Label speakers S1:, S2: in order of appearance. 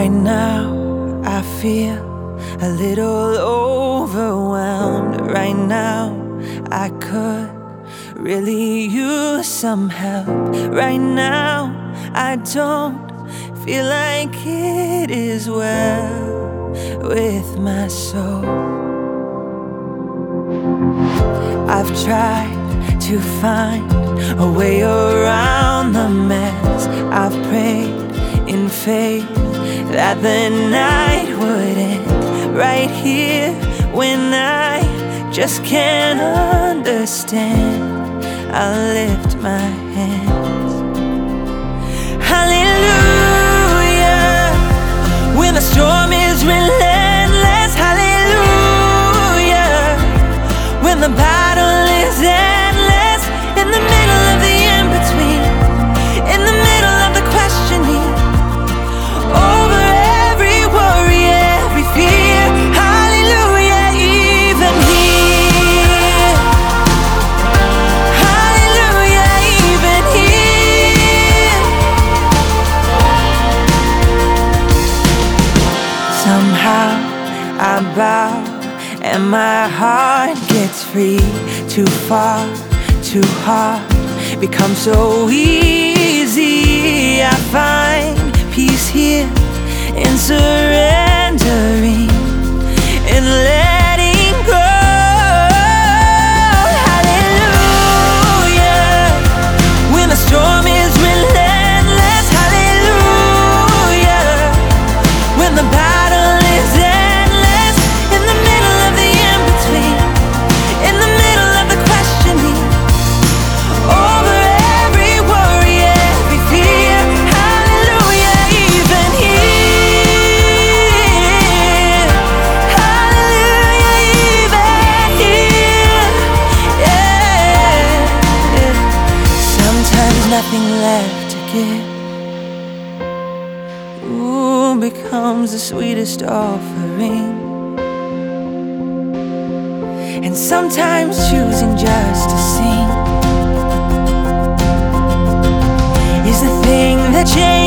S1: Right now, I feel a little overwhelmed. Right now, I could really use some help. Right now, I don't feel like it is well with my soul. I've tried to find a way around the mess. I've prayed in faith that the night would end right here when I just can't understand. I lift my hands. Hallelujah, when the storm is relentless. Hallelujah, when the battle is endless. In the middle of the in-between, in the middle of the questioning, over every worry, every fear. Hallelujah, even here. Hallelujah, even here. Somehow I bow and my heart gets free. Too far, too hard, becomes so easy. I find peace here in surrendering and letting go. Hallelujah, when the storm is relentless. Hallelujah, when the battle is endless. In the middle of the in-between, in the middle of the questioning, over every worry, every fear. Hallelujah, even here. Hallelujah, even here. Yeah, yeah. Sometimes nothing left to give, ooh, becomes the sweetest offering. And sometimes choosing just to sing is the thing that changes